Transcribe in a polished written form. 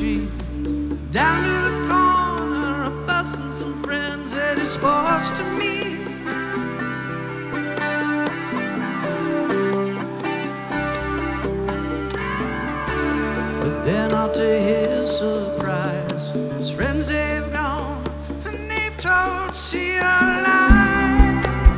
street, down to the corner, a bus and some friends headed sports to meet. But then out to his surprise, his friends they've gone and they've told Sia